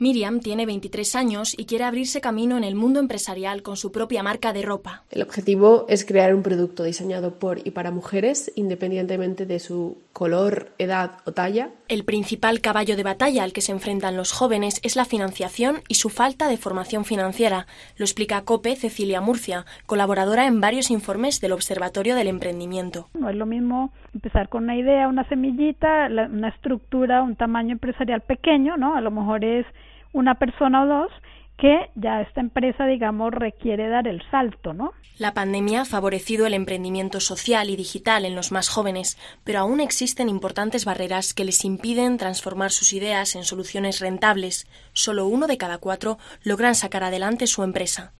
Miriam tiene 23 años y quiere abrirse camino en el mundo empresarial con su propia marca de ropa. El objetivo es crear un producto diseñado por y para mujeres, independientemente de su color, edad o talla. El principal caballo de batalla al que se enfrentan los jóvenes es la financiación y su falta de formación financiera. Lo explica COPE Cecilia Murcia, colaboradora en varios informes del Observatorio del Emprendimiento. No es lo mismo empezar con una idea, una semillita, una estructura, un tamaño empresarial pequeño, ¿no? A lo mejor es una persona o dos, que ya esta empresa, digamos, requiere dar el salto, ¿no? La pandemia ha favorecido el emprendimiento social y digital en los más jóvenes, pero aún existen importantes barreras que les impiden transformar sus ideas en soluciones rentables. Solo 1 de cada 4 logran sacar adelante su empresa.